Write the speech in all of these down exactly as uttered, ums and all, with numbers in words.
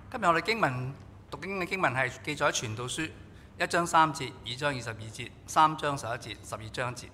今日我哋經文讀經嘅經文係記載喺傳道書一章三節、二章二十二節、三章十一節、十二章一節。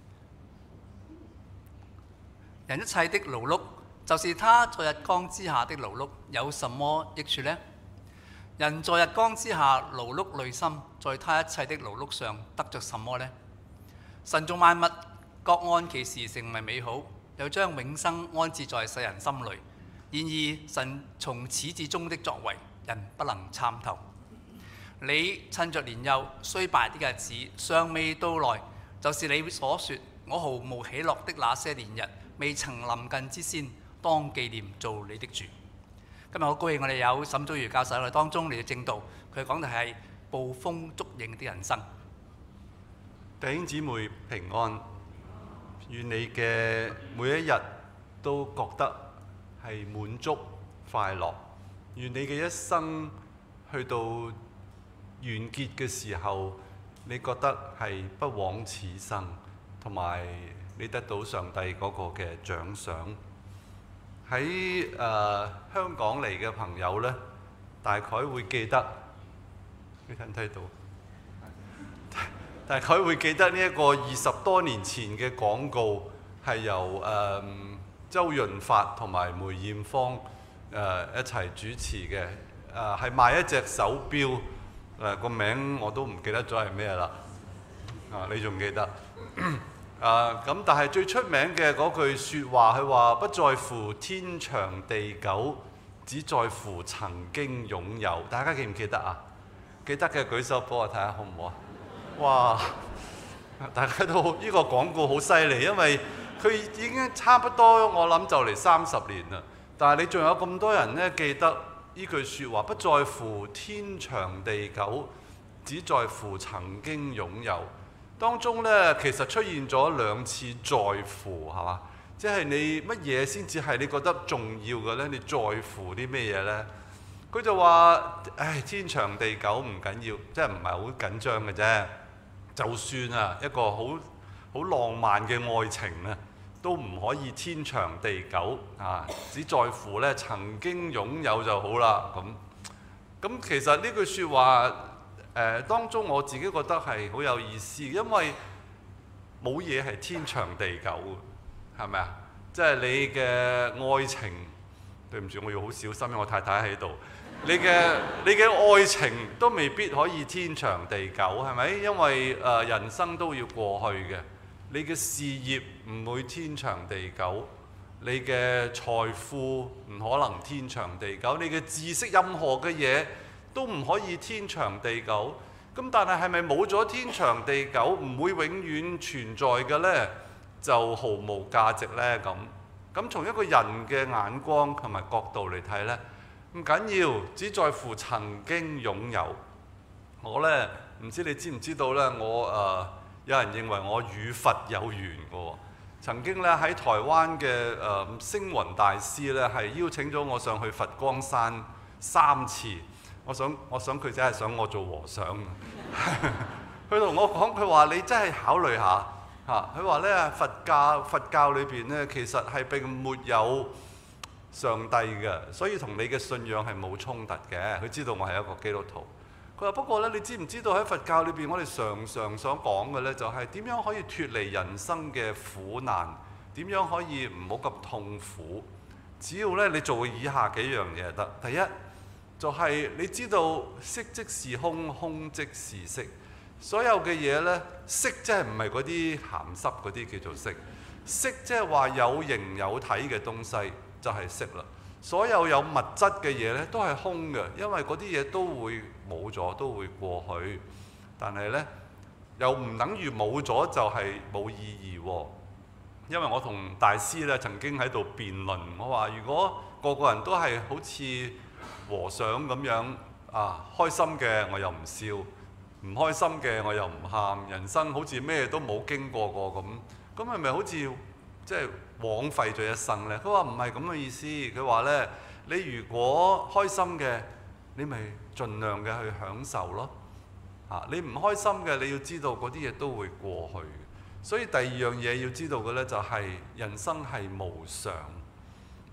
人一切的勞碌，就是他在日光之下的勞碌，有什麼益處呢？人在日光之下勞碌累心，在他一切的勞碌上得着什麼呢？神造萬物，各按其時成為美好，又將永生安置在世人心裏。然而神從始至終的作為，人不能參透。你趁着年幼衰敗的日子尚未到來，就是你所說我毫無喜樂的那些年日未曾臨近之先，當紀念做你的主。今日好高興我哋有沈祖如教授喺我哋當中嚟到正道，佢講嘅係捕風捉影的人生。 弟兄姊妹平安，願你嘅每一日都覺得係滿足快樂，願你嘅一生去到完結嘅時候，你覺得係不枉此生，同埋你得到上帝嗰個嘅獎賞。喺誒、呃、香港嚟嘅朋友呢，大概會記得，你睇唔睇到？大概會記得呢一個二十多年前嘅廣告，係由誒、呃、周潤發同埋梅艷芳誒、呃、一齊主持嘅，誒係賣一隻手錶，誒、呃、個名我都唔記得咗係咩啦，啊你仲記得？啊咁，但係最出名嘅嗰句説話，佢話不在乎天長地久，只在乎曾經擁有。大家記唔記得啊？記得嘅舉手幫我睇下好唔好啊？哇！大家都呢、這個廣告好犀利，因為佢已經差不多，我諗就嚟三十年啦。但係你仲有咁多人呢記得呢句説話，不在乎天長地久，只在乎曾經擁有。當中呢，其實出現咗兩次在乎，係嘛？即係你乜嘢先至係你覺得重要嘅呢？你在乎啲咩嘢呢？佢就話：唉，天長地久唔緊要，即係唔係好緊張嘅啫。就算啊，一個好好浪漫嘅愛情啊，都唔可以天長地久啊！只在乎呢曾經擁有就好啦。咁咁其實呢句説話誒、呃、當中，我自己覺得係好有意思，因為冇嘢係天長地久嘅，係咪啊？即係你嘅愛情，對唔住，我要好小心，因為我太太喺度。你嘅你嘅愛情都未必可以天長地久，係咪？因為誒、呃、人生都要過去嘅。你嘅事業唔會天長地久，你嘅財富唔可能天長地久，你嘅知識任何嘅嘢都唔可以天長地久。咁但係係咪冇咗天長地久，唔會永遠存在嘅呢？就毫無價值呢？咁咁從一個人嘅眼光同埋角度嚟睇呢，唔緊要，只在乎曾經擁有。我呢，唔知你知唔知道呢？我誒、呃、有人認為我與佛有緣嘅喎。曾經呢，喺台灣嘅誒星雲大師呢，係邀請咗我上去佛光山三次。我想我想佢真係想我做和尚。佢同我講，佢話你真係考慮下嚇。佢話呢，佛教佛教裏邊呢，其實係並沒有上帝嘅，所以同你嘅信仰係冇衝突嘅。佢知道我係一個基督徒。佢話不過呢，你知唔知道喺佛教裏邊，我哋常常想講嘅呢，就係點樣可以脫離人生嘅苦難，點樣可以唔好咁痛苦。只要呢，你做以下幾樣嘢就得。第一就係你知道色即是空，空即是色。所有嘅嘢呢，色即係唔係嗰啲鹹濕嗰啲叫做色，色即係話有形有體嘅東西就係色啦。所有有物質嘅嘢呢，都係空嘅，因為嗰啲嘢都會冇咗，都會過去。但係呢，又唔等於冇咗就係冇意義喎。因為我同大師呢曾經喺度辯論，我話如果個個人都係好似和尚咁樣啊，開心嘅我又唔笑，唔開心嘅我又唔喊，人生好似咩都冇經過過咁，咁係咪好似即係枉費咗一生呢？佢話唔係咁嘅意思，佢話呢，你如果開心嘅，你咪盡量嘅去享受咯。啊，你唔開心嘅，你要知道嗰啲嘢都會過去。所以第二樣嘢要知道嘅呢，就係人生係無常。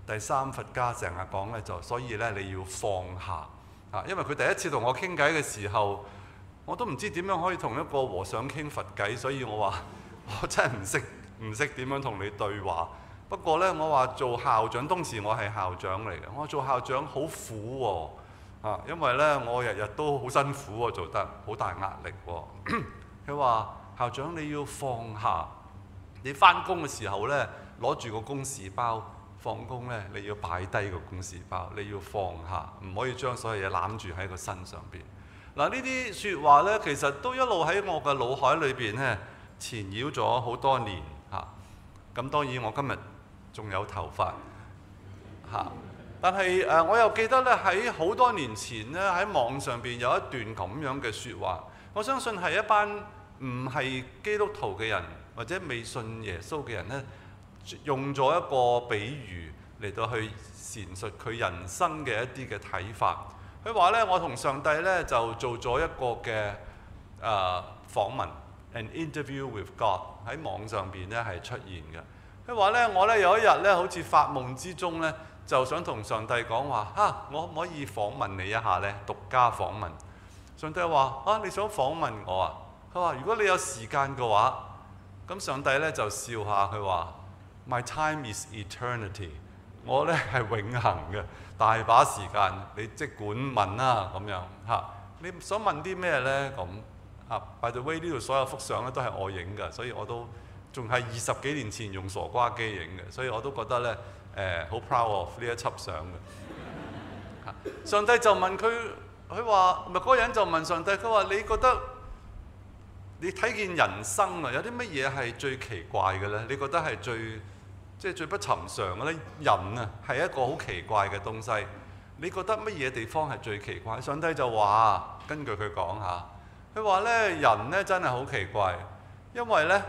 第三，佛家成日講咧就，所以咧你要放下啊，因為佢第一次同我傾偈嘅時候，我都唔知點樣可以同一個和尚傾佛偈，所以我話我真係唔識唔識點樣同你對話。不過咧，我話做校長，當時我係校長嚟嘅，我話做校長好苦喎啊，因為咧我日日都好辛苦喎，做得好大壓力喎。佢話校長你要放下，你返工嘅時候咧攞住個公事包。放工咧，你要擺低個公事包，你要放下，唔可以將所有嘢攬住喺個身上邊。嗱，呢啲説話咧，其實都一路喺我嘅腦海裏邊咧纏繞咗好多年嚇。咁當然我今日仲有頭髮嚇，但係誒我又記得咧喺好多年前咧喺網上邊有一段咁樣嘅説話，我相信係一班唔係基督徒嘅人或者未信耶穌嘅人咧，用咗一個比喻嚟到去闡述佢人生嘅一啲嘅睇法。佢話咧：我同上帝咧就做咗一個嘅誒、呃、訪問 ，an interview with God 喺網上邊咧係出現嘅。佢話咧：我咧有一日咧好似發夢之中咧，就想同上帝講話啊，我可唔可以訪問你一下咧？獨家訪問。上帝話：啊，你想訪問我啊？佢話：如果你有時間嘅話，咁上帝咧就笑下，佢話：My time is eternity。我咧係永恆嘅，大把時間，你即管問啦咁樣嚇。你想問啲咩咧？咁啊 ，by the way 呢度所有幅相咧都係我影嘅，所以我都仲係二十幾年前用傻瓜機影嘅，所以我都覺得咧誒好 proud of 呢一輯相嘅。上帝就問佢，佢話咪嗰個人就問上帝，佢話你覺得你睇見人生啊，有啲乜嘢係最奇怪嘅咧？你覺得係最即係最不尋常嘅咧？人啊係一個好奇怪嘅東西。你覺得乜嘢地方係最奇怪？上帝就話，根據佢講下，佢話咧人咧真係好奇怪，因為咧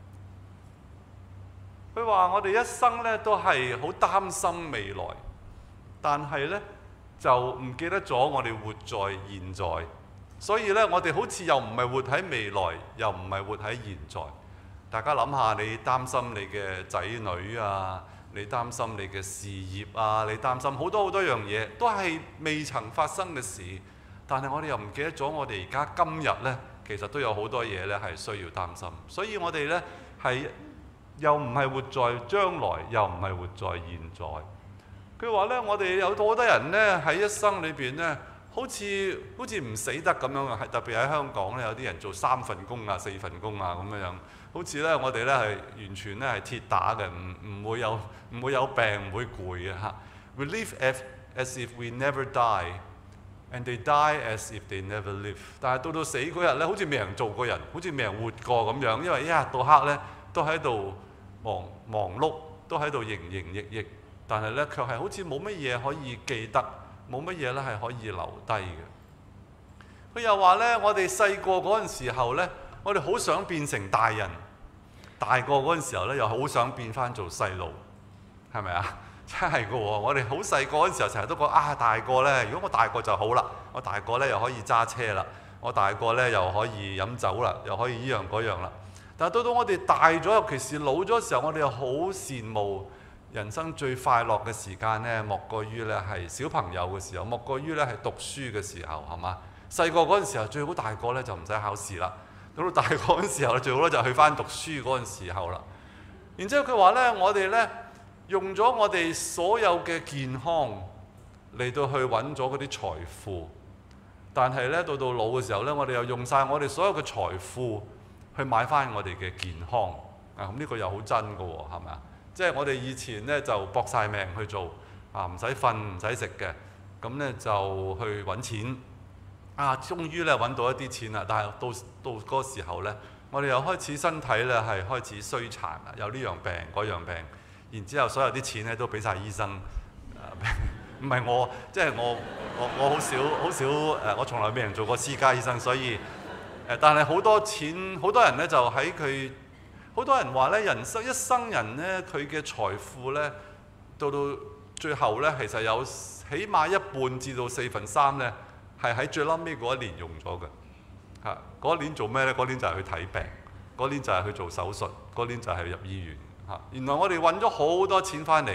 佢話我哋一生咧都係好擔心未來，但係咧就唔記得咗我哋活在現在，所以咧我哋好似又唔係活喺未來，又唔係活喺現在。大家諗下，你擔心你嘅仔女啊，你擔心你嘅事業啊，你擔心好多好多樣嘢，都係未曾發生嘅事。但係我哋又唔記得咗，我哋而家今日呢，其實都有好多嘢呢係需要擔心。所以我哋呢係又唔係活在將來，又唔係活在現在。佢話呢，我哋有好多人呢喺一生裏邊呢，好似好似唔死得咁樣啊！係特別喺香港呢，有啲人做三份工啊、四份工啊咁樣樣。好似咧，我哋咧係完全咧係鐵打嘅，唔唔會有唔會有病，唔會攰嘅嚇。We live as as if we never die, and they die as if they never live。但係到到死嗰日咧，好似未人做過人，好似未人活過咁樣，因為一日到黑咧都喺度忙忙碌，都喺度營營役役，但係咧卻係好似冇乜嘢可以記得，冇乜嘢咧係可以留低嘅。佢又話咧，我哋細個嗰陣時候咧，我哋好想變成大人。大個嗰陣時候咧，又好想變翻做細路，係咪啊？真係㗎喎！我哋好細個嗰陣時候，成日都講啊，大個咧，如果我大個就好啦，我大個咧又可以揸車啦，我大個咧又可以飲酒啦，又可以依樣嗰樣啦。但係到到我哋大咗，尤其是老咗嘅時候，我哋又好羨慕人生最快樂嘅時間咧，莫過於咧係小朋友嘅時候，莫過於咧係讀書嘅時候，係嘛？細個嗰陣時候最好，大個咧就唔使考試啦。到到大個嗰陣時候，最好咧就去翻讀書嗰陣時候啦。然之後佢話咧，我哋咧用咗我哋所有嘅健康嚟到去揾咗嗰啲財富，但係咧到到老嘅時候咧，我哋又用晒我哋所有嘅財富去買翻我哋嘅健康。啊，咁呢個又好真㗎喎，係咪啊？即係我哋以前咧就搏晒命去做啊，唔使瞓唔使食嘅，咁咧就去揾錢。啊，終於咧揾到一啲錢啦，但係到到嗰個時候咧，我哋又開始身體咧係開始衰殘啦，有呢樣病嗰樣病，然之後所有啲錢咧都俾晒醫生。唔、呃、係我，即係我我我好少好少誒、呃，我從來未人做過私家醫生，所以誒、呃，但係好多錢，好多人咧就喺佢，好多人話咧，人生一生人咧，佢嘅財富咧，到到最後咧，其實有起碼一半至到四分三咧。係喺最撚尾嗰一年用咗嘅，嚇嗰一年做咩咧？嗰年就係去睇病，嗰年就係去做手術，嗰年就係去入醫院嚇。原來我哋揾咗好多錢翻嚟，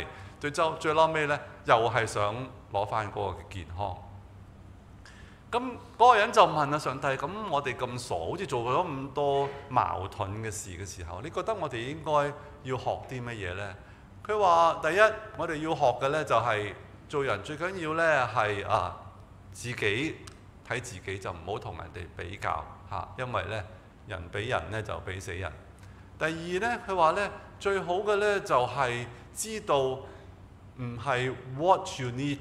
最終最撈尾咧，又係想攞翻嗰個嘅健康。咁嗰個人就問啊，上帝，咁我哋咁傻，好似做咗咁多矛盾嘅事嘅時候，你覺得我哋應該要學啲乜嘢呢？佢話：第一，我哋要學嘅呢就係做人最緊要呢係啊自己睇自己，就唔好同人哋比較嚇，因為呢人比人呢就比死人。第二呢，佢話呢最好嘅呢就係知道唔係 what you need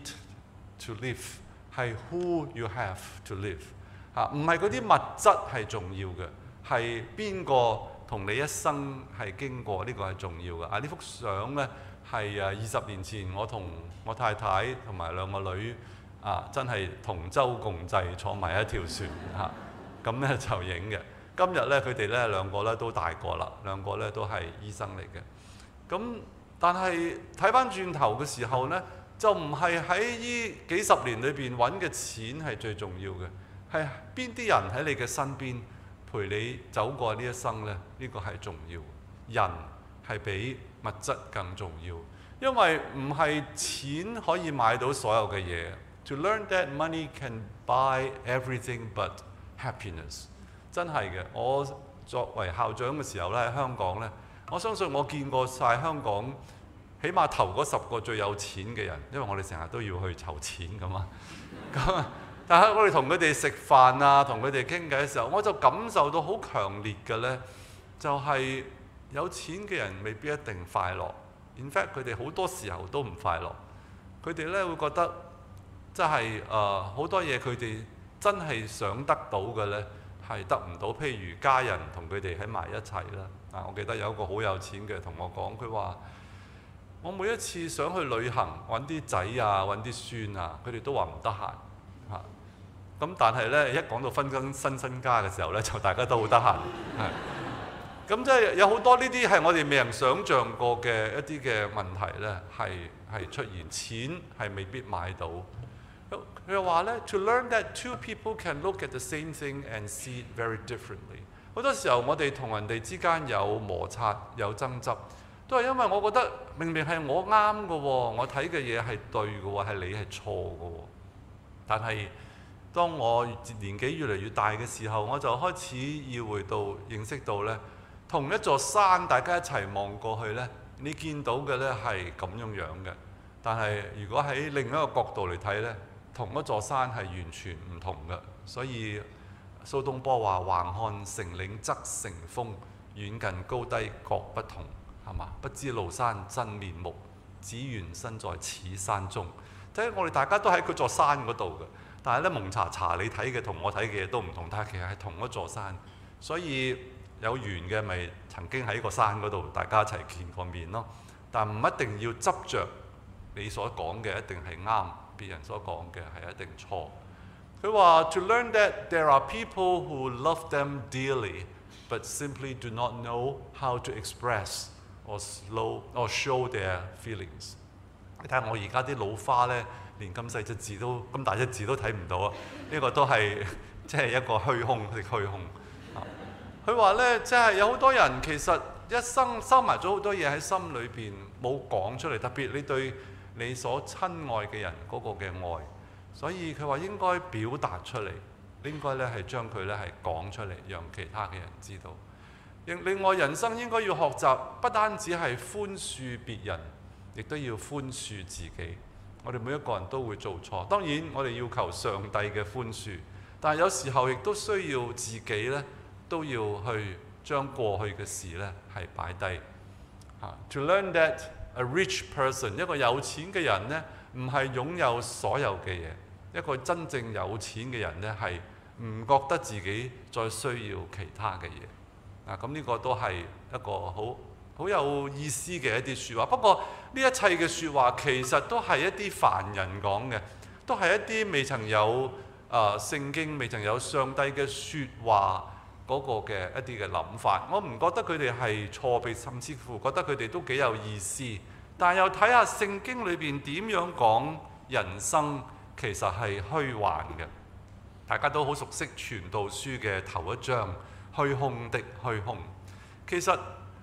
to live，係 who you have to live 嚇，唔係嗰啲物質係重要嘅，係邊個同你一生係經過呢個係重要嘅。啊，呢幅相呢係啊二十年前我同我太太同埋兩個女啊真係同舟共濟坐埋一條船嚇，咁呢就影嘅。今日呢佢哋呢兩個呢都大個啦，兩個呢都係醫生嚟嘅。咁但係睇翻轉頭嘅時候呢，就唔係喺呢幾十年裏邊揾嘅錢係最重要嘅，係邊啲人喺你嘅身邊陪你走過呢一生呢？呢個係重要。人係比物質更重要，因為唔係錢可以買到所有嘅嘢。To learn that money can buy everything but happiness， 真係嘅。我作為校長嘅時候咧，喺香港呢，我相信我見過晒香港起碼頭嗰十個最有錢嘅人，因為我哋成日都要去籌錢㗎嘛。咁但係我哋同佢哋食飯啊，同佢哋傾偈嘅時候，我就感受到好強烈嘅呢，就係有錢嘅人未必一定快樂。In fact， 佢哋好多時候都唔快樂。佢哋呢會覺得，即係誒好多嘢佢哋真係想得到嘅呢，係得唔到。譬如家人同佢哋喺埋一齊啦。啊，我記得有一個好有錢嘅同我講，佢話：我每一次想去旅行，揾啲仔啊，揾啲孫啊，佢哋都話唔得閒嚇。咁但係呢，一講到分身新身家嘅時候呢，就大家都好得閒。係。咁即係有好多呢啲係我哋未能想像過嘅一啲嘅問題呢，係係出現，錢係未必買到。佢又話呢 to learn that two people can look at the same thing and see it very differently。好多時候我哋同人哋之間有摩擦、有爭執，都係因為我覺得明明係我啱嘅喎，我睇嘅嘢係對嘅喎，係你係錯嘅喎。但係當我年紀越嚟越大嘅時候，我就開始要回到認識到呢，同一座山大家一齊望過去呢，你見到嘅呢係咁樣樣嘅。但係如果喺另一個角度嚟睇呢，同一座山係完全唔同嘅。所以蘇東坡話：橫看成嶺側成峰，遠近高低各不同，係嘛？不知廬山真面目，只緣身在此山中。即係我哋大家都喺嗰座山嗰度嘅，但係咧蒙查查你睇嘅同我睇嘅嘢都唔同，但係其實係同一座山。所以有緣嘅咪曾經喺個山嗰度大家一齊見過面咯。但唔一定要執着你所講嘅一定係啱，別人所講嘅係一定錯。佢話 to learn that there are people who love them dearly, but simply do not know how to express or slow or show their feelings。你睇下我而家啲老花呢，連咁細隻字都咁大隻字都睇唔到啊！呢、這個都係即係一個虛空的虛空。佢話呢，即係有好多人其實一生收埋咗好多嘢喺心裏邊，冇講出嚟。特別你對你所親愛嘅人嗰個嘅愛。所以佢話應該表達出嚟，應該咧係將佢咧係講出嚟，讓其他嘅人知道。另外人生應該要學習，不單止係寬恕別人，亦都要寬恕自己。我哋每一個人都會做錯，當然我哋要求上帝嘅寬恕，但係有時候亦都需要自己咧都要去將過去嘅事咧係擺低。嚇 To learn that a rich person， 一個有錢嘅人呢，唔係擁有所有嘅嘢。一個真正有錢嘅人呢，係唔覺得自己再需要其他嘅嘢。啊，咁呢個都係一個好好有意思嘅一啲説話。不過呢一切嘅説話其實都係一啲凡人講嘅，都係一啲未曾有啊、呃、聖經未曾有上帝嘅説話嗰個嘅一啲嘅諗法。我唔覺得佢哋係錯別，甚至乎覺得佢哋都幾有意思。但係又睇下聖經裏邊點樣講人生，其實係虛幻嘅。大家都好熟悉傳道書嘅頭一章，虛空的虛空。其實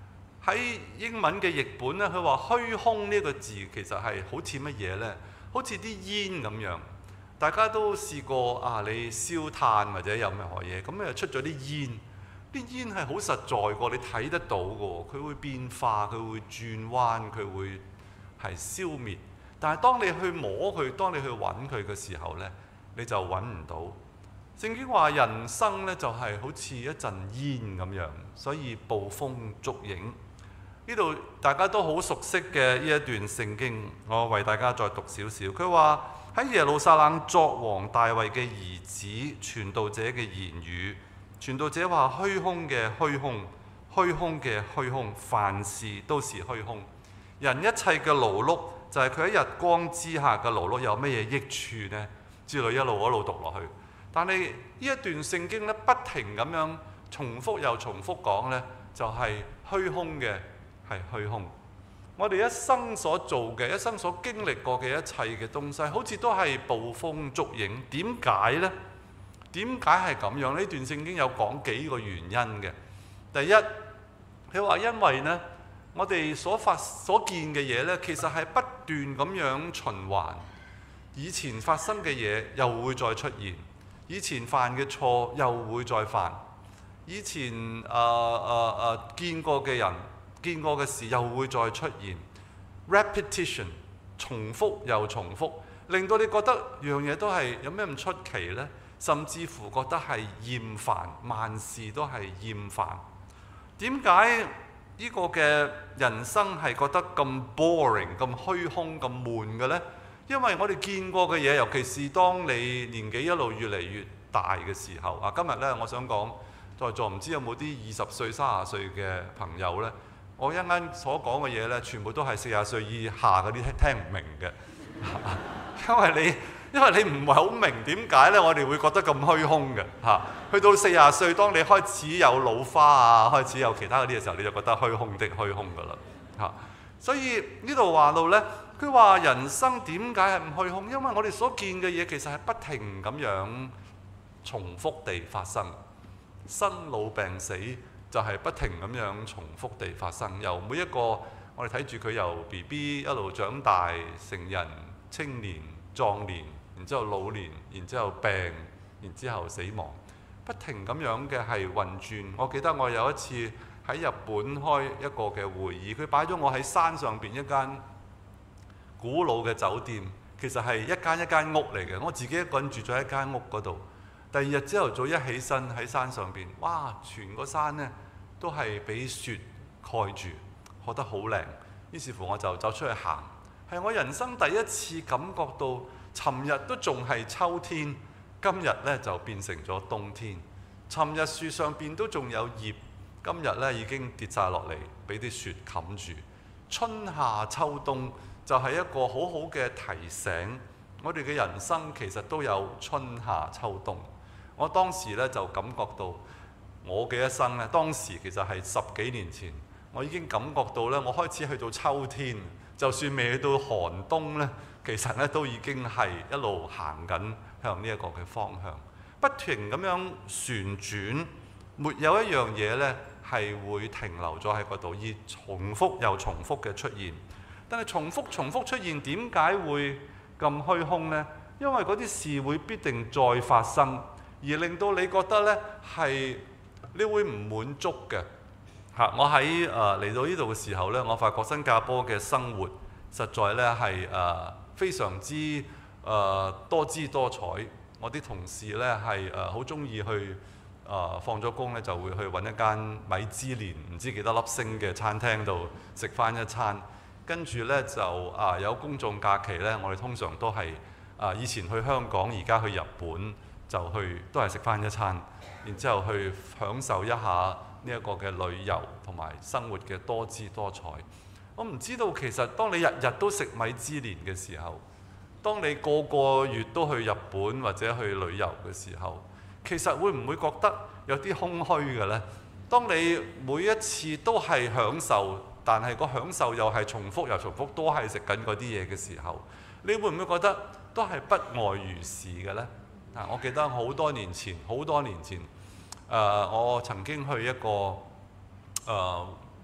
喺英文嘅譯本咧，佢話虛空呢個字其實係好似乜嘢呢？好似啲煙咁樣。大家都試過啊，你燒炭或者有任何嘢，咁又出咗啲煙。啲煙係好實在㗎，你睇得到㗎，佢會變化，佢會轉彎，佢會係消滅。但係當你去摸佢，當你去揾佢嘅時候呢，你就揾唔到。聖經話人生呢就係好似一陣煙咁樣，所以捕風捉影。呢度大家都好熟悉嘅呢一段聖經，我為大家再讀少少。佢話喺耶路撒冷作王大衛嘅兒子傳道者嘅言語，傳道者話虛空嘅虛空，虛空嘅虛空，凡事都是虛空。人一切嘅勞碌就係佢喺日光之下嘅勞碌，有乜嘢益處呢？之類一路一路讀落去。但係呢一段聖經咧，不停咁樣重複又重複講呢，就係虛空嘅係虛空。我哋一生所做嘅，一生所經歷過嘅一切嘅東西，好似都係捕風捉影。點解呢？點解係咁樣？呢段聖經有講幾個原因嘅。第一，佢話因為呢，我哋所發所見嘅嘢呢，其實係不斷咁樣循環。以前發生嘅嘢又會再出現，以前犯嘅錯又會再犯，以前誒誒誒見過嘅人、見過嘅事又會再出現 ，repetition 重複又重複，令到你覺得樣嘢都係有咩咁出奇呢？甚至乎覺得係厭煩，萬事都係厭煩。點解呢個嘅人生係覺得咁 boring、咁虛空、咁悶嘅呢？因為我哋見過嘅嘢，尤其是當你年紀一路越嚟越大嘅時候，啊，今日呢，我想講在座唔知有冇啲二十歲、三十歲嘅朋友呢？我一陣間所講嘅嘢呢，全部都係四十歲以下嗰啲聽唔明嘅，因為你因為你唔係好明點解呢，我哋會覺得咁虛空嘅嚇。去到四十歲，當你開始有老花啊，開始有其他嗰啲嘅時候，你就覺得虛空的虛空㗎啦嚇。所以呢度話到呢，佢話人生點解係唔虛空？因為我哋所見嘅嘢其實係不停咁樣重複地發生，生老病死就係不停咁樣重複地發生。由每一個我哋睇住佢由 B B 一路長大成人、青年、壯年，然之後老年，然之後病，然之後死亡，不停咁樣嘅係運轉。我記得我有一次喺日本開一個嘅會議，佢擺咗我喺山上邊一間古老嘅酒店，其實係一間一間屋嚟嘅。我自己一個人住咗一間屋嗰度。第二日朝頭早一起身喺山上邊，哇！全個山呢都係俾雪蓋住，覺得好靚。於是乎我就走出去行，係我人生第一次感覺到，尋日都仲係秋天，今日呢就變成咗冬天。尋日樹上邊都仲有葉，今日呢已經跌晒落嚟，俾啲雪冚住。春夏秋冬就係一個好好嘅提醒，我哋嘅人生其實都有春夏秋冬。我當時呢就感覺到我嘅一生呢，當時其實係十幾年前，我已經感覺到呢，我開始去到秋天，就算未去到寒冬呢，其實呢都已經係一路行緊向呢一個嘅方向，不停咁樣旋轉，沒有一樣嘢呢係會停留咗喺嗰度，而重複又重複嘅出現。但係重複重複出現，點解會咁虛空呢？因為嗰啲事會必定再發生。而令到你覺得呢係你會唔滿足嘅嚇。我喺誒嚟到呢度嘅時候呢，我發覺新加坡嘅生活實在呢係誒、呃、非常之誒、呃、多姿多彩。我啲同事呢係誒好中意去誒、呃、放咗工呢就會去揾一間米芝蓮唔知幾多粒星嘅餐廳度食翻一餐，跟住呢就啊、呃、有公眾假期呢，我哋通常都係啊、呃、以前去香港，而家去日本。就去都係食翻一餐，然之後去享受一下呢一個嘅旅遊同埋生活嘅多姿多彩。我唔知道其實當你日日都食米芝蓮嘅時候，當你個個月都去日本或者去旅遊嘅時候，其實會唔會覺得有啲空虛嘅呢？當你每一次都係享受，但係個享受又係重複又重複，都係食緊嗰啲嘢嘅時候，你會唔會覺得都係不外如是嘅呢？我記得好多年前，好多年前，誒、呃，我曾經去一個誒、呃、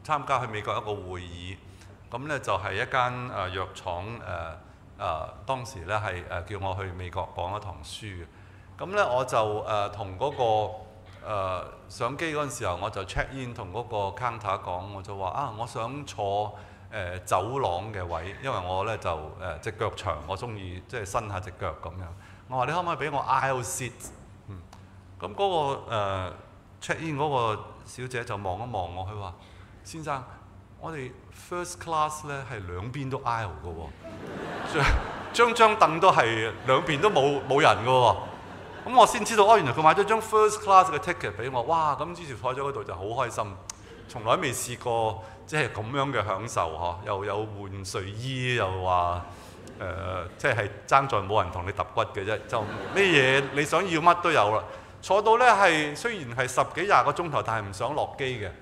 參加去美國一個會議，咁咧就係一間誒藥廠誒誒，當時咧係誒叫我去美國講一堂書嘅。咁咧我就誒同嗰個誒上機嗰陣時候，我就 check in 同嗰個 counter 講，我就話啊，我想坐誒、呃、走廊嘅位，因為我咧就誒隻、呃、腳長，我中意即係伸下隻腳咁樣。我話你可唔可以俾我 aisle seat？ 嗯，咁嗰、嗰個、呃、check in 嗰個小姐就望一望我，佢話：先生，我哋 first class 咧係兩邊都 aisle 嘅喎，張張凳都係兩邊都冇冇人嘅喎。咁我先知道哦，原來佢買咗張 first class 嘅 ticket 俾我，哇！咁於是坐咗嗰度就好開心，從來未試過即係咁樣嘅享受嗬，又有換睡衣，又話誒，即係爭在冇人同你揼骨嘅啫，就咩嘢你想要乜都有啦。坐到咧係雖然係十幾廿個鐘頭，但係唔想落機嘅。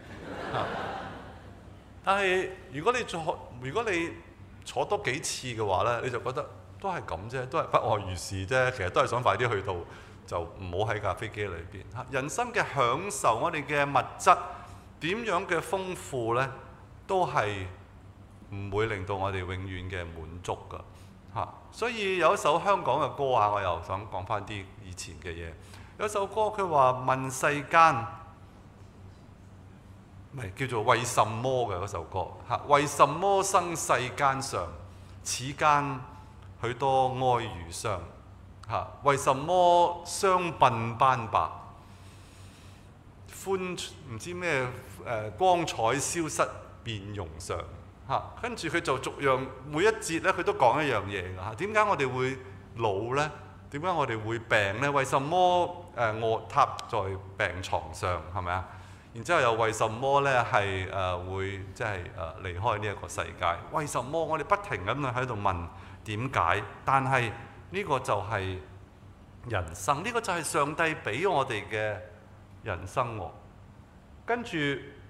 但係如果你坐，如果你坐多幾次嘅話咧，你就覺得都係咁啫，都係不外如是啫。其實都係想快啲去到。就唔好喺架飛機裏邊。人生嘅享受，我哋嘅物質點樣嘅豐富呢，都係唔會令到我哋永遠嘅滿足㗎嚇。所以有一首香港嘅歌啊，我又想講翻啲以前嘅嘢。有一首歌佢話問世間，唔係叫做為什麼嘅嗰首歌嚇？為什麼生世間上，此間許多哀與傷？嚇，為什麼雙鬢斑白，歡唔知咩誒光彩消失面容上嚇？跟住佢就逐樣每一節咧，佢都講一樣嘢㗎嚇。點解我哋會老呢？點解我哋會病呢？為什麼誒臥榻在病床上係咪啊？然之後又為什麼咧係誒會即係誒離開呢一個世界？為什麼我哋不停咁樣喺度問點解？但係呢個就係人生，呢個就係上帝俾我哋嘅人生喎。跟住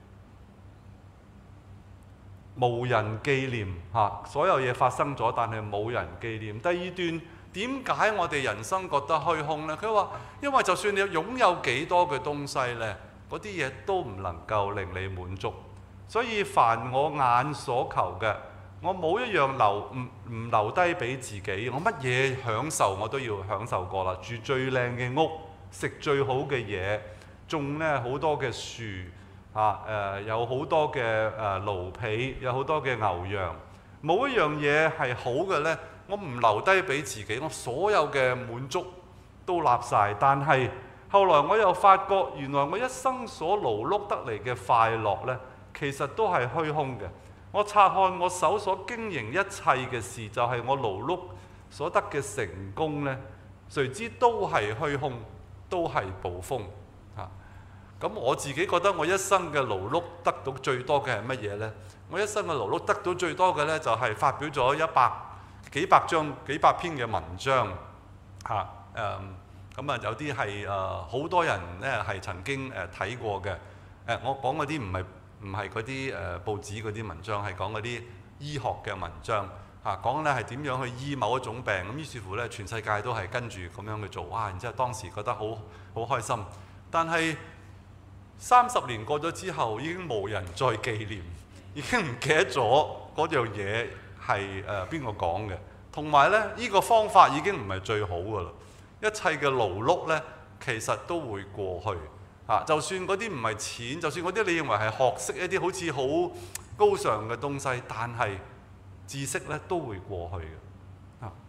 無人紀念嚇，所有嘢發生咗，但係冇人紀念。第二段，點解我哋人生覺得虛空呢？佢話因為就算你擁有幾多嘅東西呢，嗰啲嘢都唔能夠令你滿足。所以凡我眼所求嘅，我冇一樣留唔唔留低俾自己，我乜嘢享受我都要享受過啦。住最靚嘅屋，食最好嘅嘢，種咧好多嘅樹，啊誒、呃、有好多嘅誒蘆皮，有好多嘅牛羊，冇一樣嘢係好嘅呢，我唔留低俾自己，我所有嘅滿足都立晒。但係後來我又發覺，原來我一生所勞碌得嚟嘅快樂呢，其實都係虛空嘅。我察看我手所經營一切嘅事，就係我勞碌所得嘅成功呢，誰知都係虛空，都係捕風嚇。咁我自己覺得我一生嘅勞碌得到最多嘅係乜嘢呢？我一生嘅勞碌得到最多嘅呢，就係發表咗一百幾百張幾百篇嘅文章嚇。誒咁啊，有啲係誒好多人呢係曾經誒睇過嘅。誒、呃、我講嗰啲唔係。唔係嗰啲誒報紙嗰啲文章，係講嗰啲醫學嘅文章嚇，講咧係點樣去醫某一種病。咁於是乎咧，全世界都係跟住咁樣去做。哇！然之後當時覺得好好開心。但係三十年過咗之後，已經無人再紀念，已經唔記得咗嗰樣嘢係誒邊個講嘅。同埋咧，呢個方法已經唔係最好㗎啦。一切嘅勞碌咧，其實都會過去。啊！就算嗰啲唔係錢，就算嗰啲你認為係學識一啲好似好高尚嘅東西，但係知識咧都會過去嘅。啊！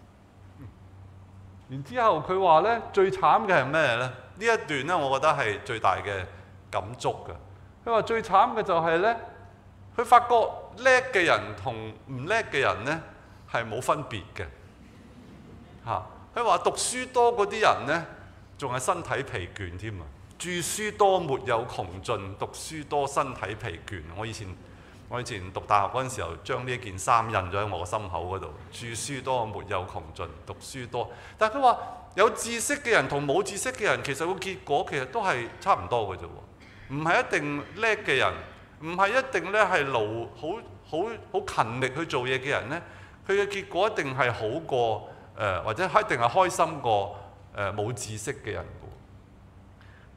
然之後佢話咧，最慘嘅係咩咧？呢一段咧，我覺得係最大嘅感觸嘅。佢話最慘嘅就係咧，佢發覺叻嘅人同唔叻嘅人咧係冇分別嘅。嚇、啊！佢話讀書多嗰啲人咧，仲係身體疲倦添啊！著書多沒有窮盡，讀書多身體疲倦。我以前我以前讀大學嗰陣時候，將呢一件衫印咗喺我個心口嗰度。著書多沒有窮盡，讀書多。但係佢話有知識嘅人同冇知識嘅人，其實個結果其實都係差唔多嘅啫喎。唔係一定叻嘅人，唔係一定咧係勞好好好勤力去做嘢嘅人咧，佢嘅結果一定係好過誒、呃，或者一定係開心過誒冇、呃、知識嘅人。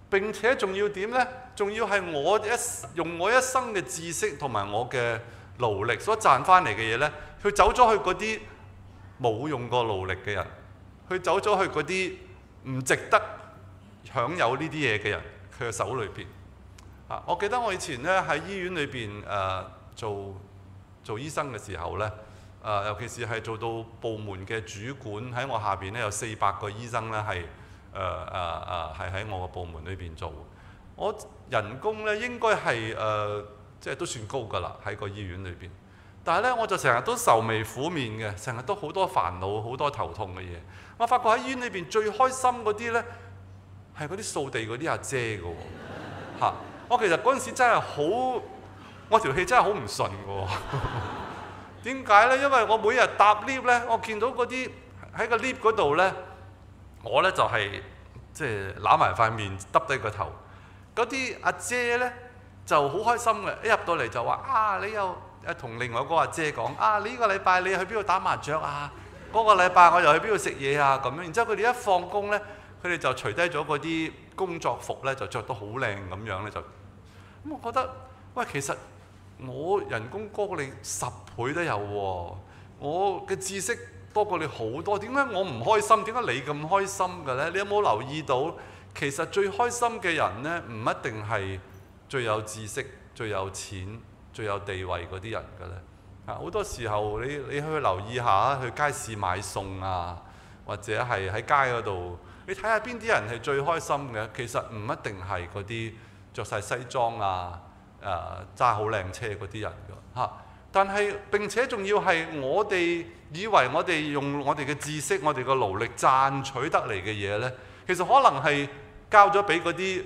並且仲要點呢？仲要係我一用我一生嘅知識同埋我嘅勞力所賺翻嚟嘅嘢呢，佢走咗去嗰啲冇用過勞力嘅人，佢走咗去嗰啲唔值得享有呢啲嘢嘅人，佢嘅手裏邊。啊！我記得我以前咧喺醫院裏邊誒做做醫生嘅時候咧，誒、呃、尤其是係做到部門嘅主管，喺我下邊咧有四百個醫生咧係誒誒誒係喺我個部門裏邊做。我人工咧應該係誒即係都算高㗎啦，喺個醫院裏邊。但係咧我就成日都愁眉苦面嘅，成日都好多煩惱、好多頭痛嘅嘢。我發覺喺醫院裏邊最開心嗰啲咧係嗰啲掃地嗰啲阿姐㗎喎，嚇！我其實嗰陣時真係好，我條氣真係好唔順嘅喎。點解呢？因為我每日搭 lift 呢，我見到嗰啲喺個 lift 嗰度呢，我呢就係即係攬埋塊面，耷低個頭。嗰啲阿姐呢就好開心嘅，一入到嚟就話：啊，你又誒同另外嗰個阿姐講：啊，你呢個禮拜你去邊度打麻雀啊？嗰個禮拜我又去邊度食嘢啊？咁樣，然之後佢哋一放工呢，佢哋就除低咗嗰啲工作服呢，就着到好靚咁樣呢。就。咁我覺得，喂，其實我人工高過你十倍都有喎，我嘅知識多過你好多，點解我唔開心？點解你咁開心嘅呢？你有冇留意到，其實最開心嘅人呢，唔一定係最有知識、最有錢、最有地位嗰啲人嘅呢。啊，好多時候你你去留意下，去街市買餸啊，或者係喺街嗰度，你睇下邊啲人係最開心嘅，其實唔一定係嗰啲着晒西裝啊，誒揸好靚車嗰啲人㗎嚇。但係並且仲要係我哋以為我哋用我哋嘅知識、我哋嘅勞力賺取得嚟嘅嘢呢，其實可能係交咗俾嗰啲誒誒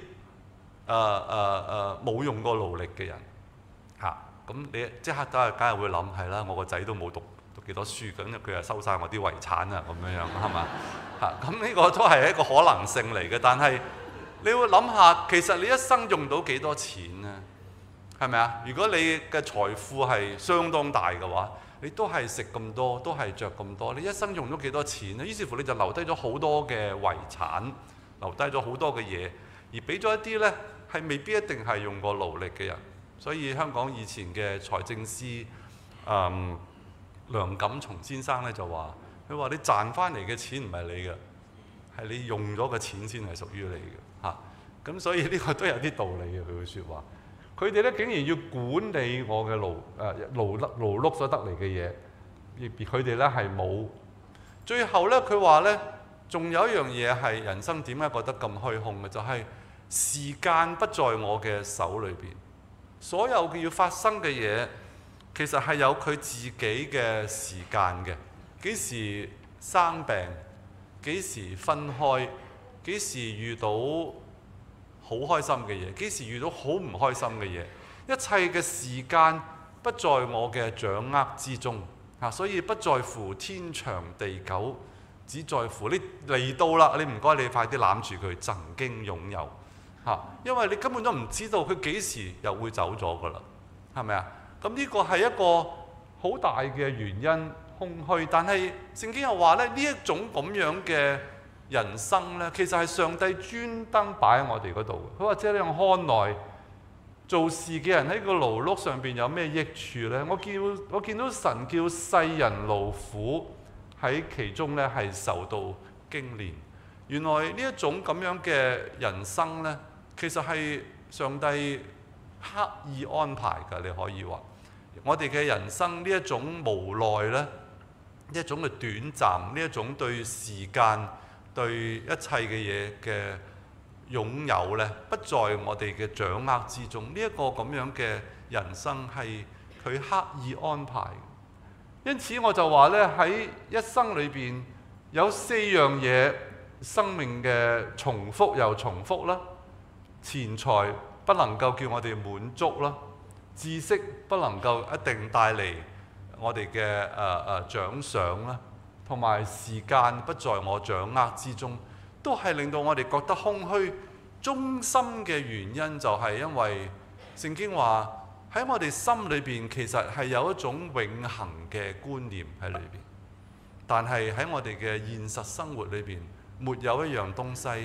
誒冇用過勞力嘅人嚇。咁、啊、你即刻都係梗係會諗係啦，我個仔都冇讀讀幾多書，咁佢又收晒我啲遺產啊，咁樣樣係嘛嚇？咁呢個都係一個可能性嚟嘅，但係你會諗下，其實你一生用到幾多錢呢？係咪啊？如果你嘅財富係相當大嘅話，你都係食咁多，都係着咁多，你一生用咗幾多錢呢？於是乎你就留低咗好多嘅遺產，留低咗好多嘅嘢，而俾咗一啲呢係未必一定係用過勞力嘅人。所以香港以前嘅財政司誒、嗯、梁錦松先生呢就話：佢話你賺翻嚟嘅錢唔係你嘅，係你用咗嘅錢先係屬於你嘅嚇。咁、啊、所以呢個都有啲道理嘅，佢嘅説話。佢哋咧竟然要管理我嘅勞誒勞碌勞碌所得嚟嘅嘢，而佢哋咧係冇。最後咧，佢話咧，仲有一樣嘢係人生點解覺得咁虛空嘅，就係、是、時間不在我嘅手裏邊。所有嘅要發生嘅嘢，其實係有佢自己嘅時間嘅。幾時生病？幾時分開？幾時遇到好開心嘅嘢，幾時遇到好唔開心嘅嘢，一切嘅時間不在我嘅掌握之中嚇，所以不在乎天長地久，只在乎你嚟到啦，你唔該你快啲攬住佢，曾經擁有嚇，因為你根本都唔知道佢幾時又會走咗噶啦，係咪啊？咁呢個係一個好大嘅原因，空虛。但係聖經又話咧，呢一種咁樣嘅人生呢，其實係上帝專登擺喺我哋嗰度。佢話：這樣看來，做事嘅人喺個勞碌上邊有咩益處呢？我叫我見到神叫世人勞苦喺其中呢係受到經練。原來呢一種咁樣嘅人生呢，其實係上帝刻意安排㗎。你可以話，我哋嘅人生呢一種無奈呢，呢一種嘅短暫，呢一種對時間，對一切嘅嘢嘅擁有呢，不在我哋嘅掌握之中。呢、這、一個咁樣嘅人生係佢刻意安排。因此我就話呢，喺一生裏邊有四樣嘢，生命嘅重複又重複啦。錢財不能夠叫我哋滿足啦，知識不能夠一定帶嚟我哋嘅誒誒獎賞啦。同埋時間不在我掌握之中，都係令到我哋覺得空虛。中心嘅原因就係因為聖經話喺我哋心裏邊其實係有一種永恆嘅觀念喺裏邊，但係喺我哋嘅現實生活裏邊，沒有一樣東西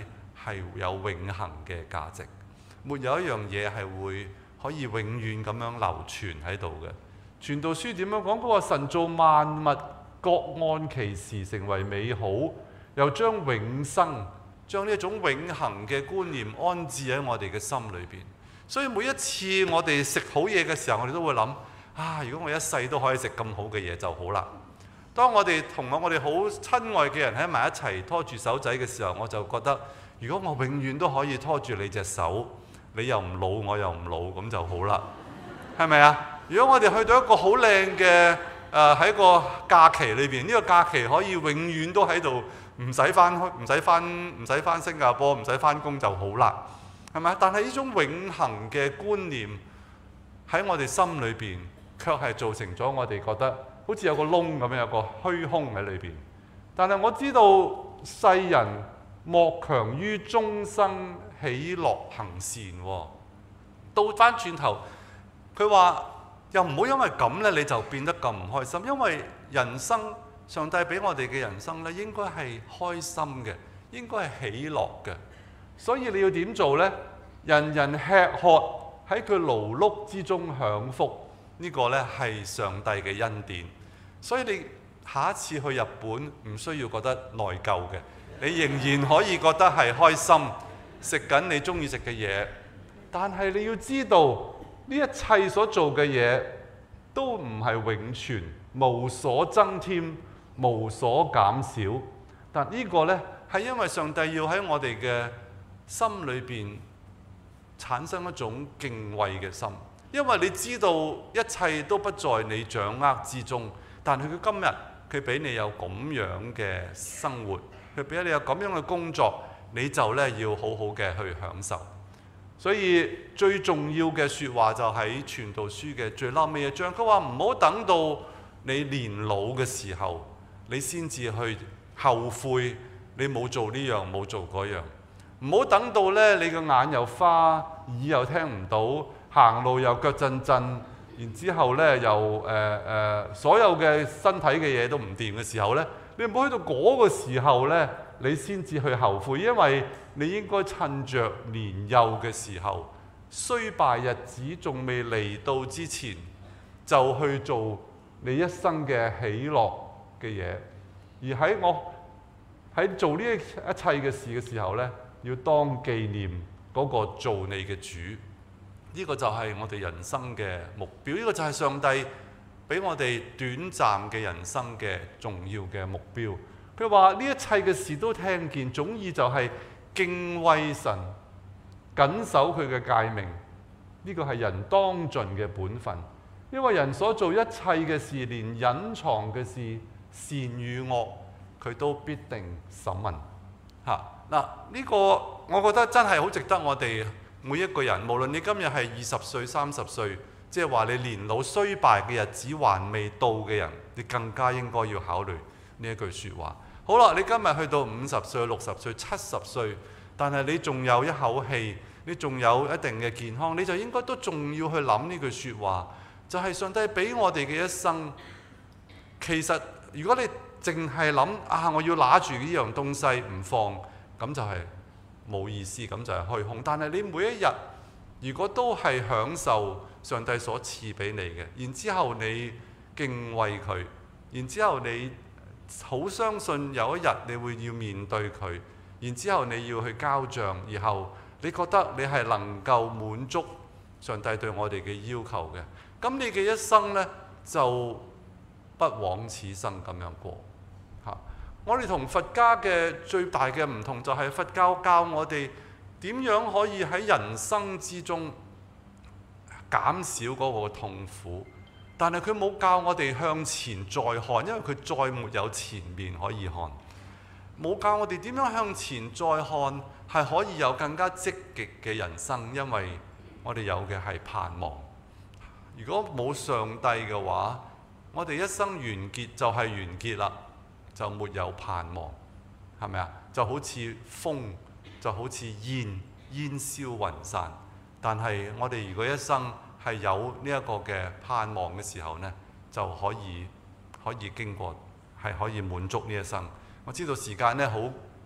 係有永恆嘅價值，沒有一樣嘢係會可以永遠咁樣流傳喺度嘅。傳道書點樣講？佢話神造萬物，各按其時成為美好，又將永生、將呢一種永恆嘅觀念安置喺我哋嘅心裏邊。所以每一次我哋食好嘢嘅時候，我哋都會諗：啊，如果我一世都可以食咁好嘅嘢就好啦。當我哋同我哋好親愛嘅人喺埋一齊拖住手仔嘅時候，我就覺得，如果我永遠都可以拖住你隻手，你又唔老，我又唔老，咁就好啦，係咪啊？如果我哋去到一個好靚嘅誒喺個假期裏邊，呢個假期可以永遠都喺度，唔使翻唔使翻唔使翻新加坡，唔使翻工就好啦，係咪？但係呢種永恆嘅觀念喺我哋心裏邊，卻係造成咗我哋覺得好似有個窿咁樣，有個虛空喺裏邊。但係我知道世人莫強於終生喜樂行善喎。倒翻轉頭，佢話又唔好因為咁咧，你就變得咁唔開心。因為人生，上帝俾我哋嘅人生咧，應該係開心嘅，應該係喜樂嘅。所以你要點做呢？人人吃喝，喺佢勞碌之中享福。呢個呢係上帝嘅恩典。所以你下一次去日本唔需要覺得內疚嘅，你仍然可以覺得係開心，食緊你中意食嘅嘢。但係你要知道，呢一切所做嘅嘢都唔係永存，無所增添，無所減少。但呢個呢，係因為上帝要喺我哋嘅心裏邊產生一種敬畏嘅心，因為你知道一切都不在你掌握之中。但係佢今日佢俾你有咁樣嘅生活，佢俾你有咁樣嘅工作，你就咧要好好嘅去享受。所以最重要嘅説話就喺傳道書嘅最後尾一章，佢話唔好等到你年老嘅時候，你先至去後悔你冇做呢樣冇做嗰樣。唔好等到咧你個眼又花，耳又聽唔到，行路又腳震震。然之後咧，又誒誒、呃呃，所有嘅身體嘅嘢都唔掂嘅時候咧，你唔好去到嗰個時候咧，你先至去後悔，因為你應該趁着年幼嘅時候，衰敗日子仲未嚟到之前，就去做你一生嘅喜樂嘅嘢。而喺我喺做呢一切嘅事嘅時候咧，要當紀念嗰個做你嘅主。呢個就係我哋人生嘅目標，呢個就係上帝俾我哋短暫嘅人生嘅重要嘅目標。佢話呢一切嘅事都聽見，總意就係敬畏神，謹守佢嘅誡命。呢個係人當盡嘅本分，因為人所做一切嘅事，連隱藏嘅事，善與惡，佢都必定審問。嚇嗱，呢個我覺得真係好值得我哋每一個人，無論你今日係二十歲、三十歲，即係話你年老衰敗嘅日子還未到嘅人，你更加應該要考慮呢一句説話。好啦，你今日去到五十歲、六十歲、七十歲，但係你仲有一口氣，你仲有一定嘅健康，你就應該都仲要去諗呢句説話，就係上帝俾我哋嘅一生。其實如果你淨係諗啊，我要拿住呢樣東西唔放，咁就係冇意思，咁就係虛空。但係你每一日如果都係享受上帝所賜俾你嘅，然之後你敬畏佢，然之後你好相信有一日你會要面對佢，然之後你要去交賬，然後你覺得你係能夠滿足上帝對我哋嘅要求嘅，咁你嘅一生呢，就不枉此生咁樣過。我哋同佛家嘅最大嘅唔同就係佛教教我哋點樣可以喺人生之中減少嗰個痛苦，但係佢冇教我哋向前再看，因為佢再沒有前面可以看。冇教我哋點樣向前再看，係可以有更加積極嘅人生，因為我哋有嘅係盼望。如果冇上帝嘅話，我哋一生完結就係完結啦。就沒有盼望，係咪啊？就好似風，就好似煙，煙消雲散。但係我哋如果一生係有呢一個嘅盼望嘅時候呢，就可以可以經過，係可以滿足呢一生。我知道時間呢好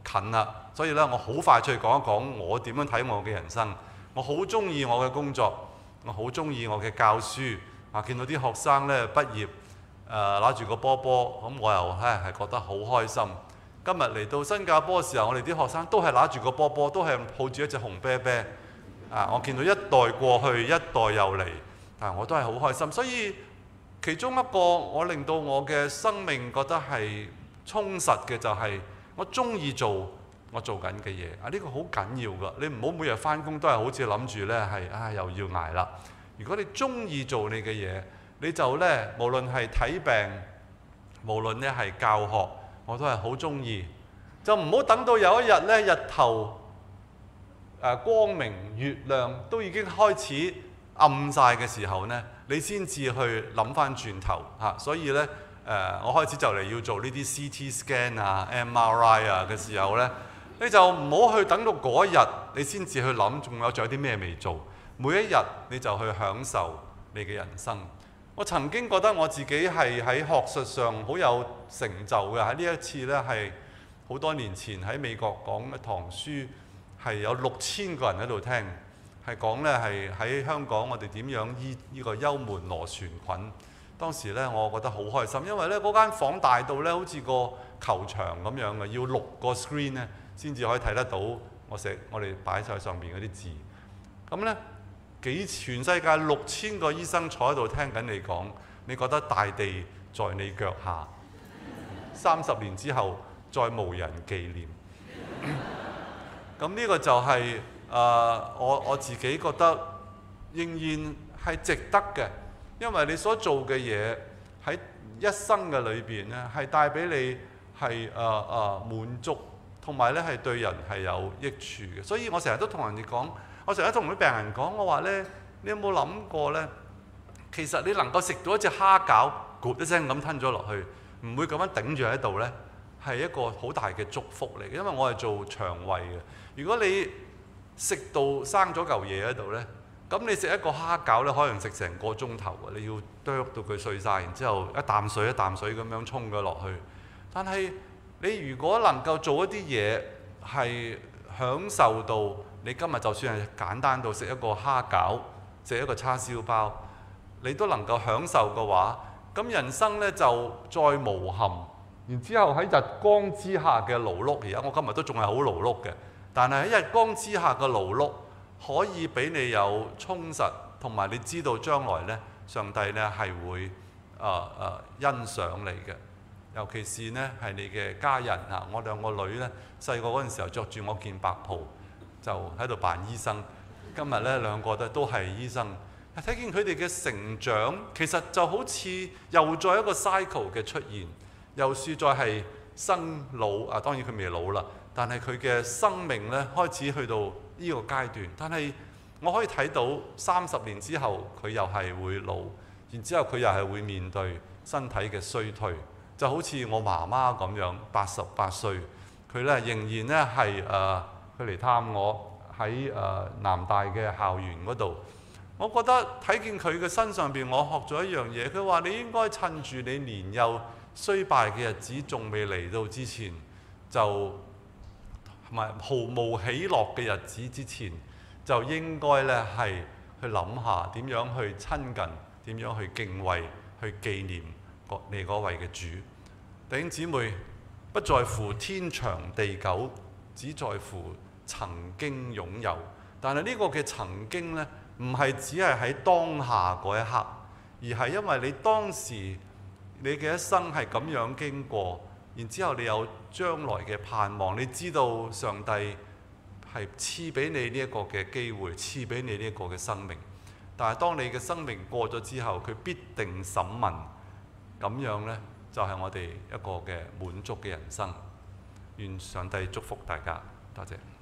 近啦，所以咧我好快脆講一講我點樣睇我嘅人生。我好中意我嘅工作，我好中意我嘅教書。啊，見到啲學生咧畢業，誒攞住個波波，咁我又唉係覺得好開心。今日嚟到新加坡嘅時候，我哋啲學生都係攞住個波波，都係抱住一隻紅啤啤。啊，我見到一代過去，一代又嚟，但係我都係好開心。所以其中一個我令到我嘅生命覺得係充實嘅就係我中意做我做緊嘅嘢。啊，呢個好緊要㗎。你唔好每日返工都係好似諗住呢係啊又要捱啦。如果你中意做你嘅嘢，你就呢無論係睇病，無論呢係教學，我都係好中意。就唔好等到有一日呢日頭誒光明月亮都已經開始暗晒嘅時候呢，你先至去諗翻轉頭嚇。所以呢，誒、呃，我開始就嚟要做呢啲 C T scan 啊、M R I 啊嘅時候呢，你就唔好去等到嗰一日你先至去諗，仲有仲有啲咩未做。每一日你就去享受你嘅人生。我曾經覺得我自己係喺學術上好有成就嘅。喺呢一次呢，係好多年前喺美國講一堂書，係有六千個人喺度聽，係講呢係喺香港我哋點樣醫呢個幽門螺旋菌。當時呢，我覺得好開心，因為呢嗰間房大到呢好似個球場咁樣嘅，要六個 screen 呢先至可以睇得到我寫我哋擺晒上邊嗰啲字。咁呢，幾全世界六千個醫生坐喺度聽緊你講，你覺得大地在你腳下，三十年之後再無人紀念。咁呢個就係、是、誒、呃、我我自己覺得仍然係值得嘅，因為你所做嘅嘢喺一生嘅裏邊呢，係帶俾你係誒誒滿足，同埋呢係對人係有益處嘅。所以我成日都同人哋講，我成日同啲病人講，我話呢：「你有冇諗過呢？其實你能夠食到一隻蝦餃，咕一聲咁吞咗落去，唔會咁樣頂住喺度呢，係一個好大嘅祝福嚟嘅。因為我係做腸胃嘅。如果你食到生咗嚿嘢喺度呢，咁你食一個蝦餃呢，可能食成個鐘頭嘅，你要啄到佢碎晒，然之後一啖水一啖水咁樣沖咗落去。但係你如果能夠做一啲嘢係享受到，你今日就算係簡單到食一個蝦餃，食一個叉燒包，你都能夠享受嘅話，咁人生呢就再無憾。然之後喺日光之下嘅勞碌，而家我今日都仲係好勞碌嘅。但係喺日光之下嘅勞碌，可以俾你有充實，同埋你知道將來呢，上帝呢係會誒誒、呃呃、欣賞你嘅。尤其是呢係你嘅家人嚇，我兩個女呢，細個嗰陣時候着住我件白袍，就喺度扮醫生。今日呢兩個都都係醫生，睇見佢哋嘅成長，其實就好似又再一個 cycle 嘅出現，又是再係生老啊。當然佢未老啦。但係佢嘅生命咧開始去到呢個階段，但係我可以睇到三十年之後佢又係會老，然之後佢又係會面對身體嘅衰退，就好似我媽媽咁樣，八十八歲，佢咧仍然咧係誒佢嚟探我喺誒、呃、南大嘅校園嗰度。我覺得睇見佢嘅身上邊，我學咗一樣嘢。佢話你應該趁住你年幼衰敗嘅日子仲未嚟到之前，就同埋毫無喜樂嘅日子之前，就應該咧係去諗下點樣去親近，點樣去敬畏，去紀念你嗰位嘅主。弟兄姊妹，不在乎天長地久，只在乎曾經擁有。但係呢個嘅曾經呢，唔係只係喺當下嗰一刻，而係因為你當時你嘅一生係咁樣經過。然之後，你有將來嘅盼望，你知道上帝係賜俾你呢一個嘅機會，賜俾你呢一個嘅生命。但係當你嘅生命過咗之後，佢必定審問。咁樣呢，就係我哋一個嘅滿足嘅人生。願上帝祝福大家，多謝。